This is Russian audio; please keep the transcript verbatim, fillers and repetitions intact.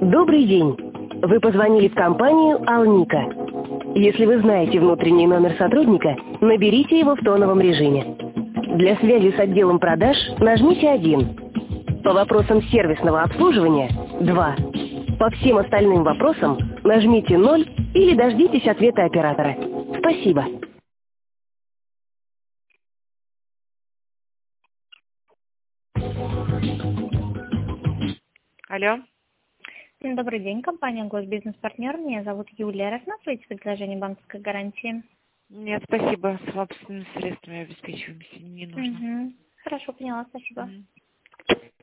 Добрый день. Вы позвонили в компанию «Алника». Если вы знаете внутренний номер сотрудника, наберите его в тоновом режиме. Для связи с отделом продаж нажмите один. По вопросам сервисного обслуживания – два. По всем остальным вопросам нажмите ноль или дождитесь ответа оператора. Спасибо. Алло. Добрый день, компания Госбизнес-партнер. Меня зовут Юлия. Рассматриваете предложение банковской гарантии? Нет, спасибо. Собственными средствами обеспечиваемся. Не нужно. Угу. Хорошо, поняла, спасибо. Мгм.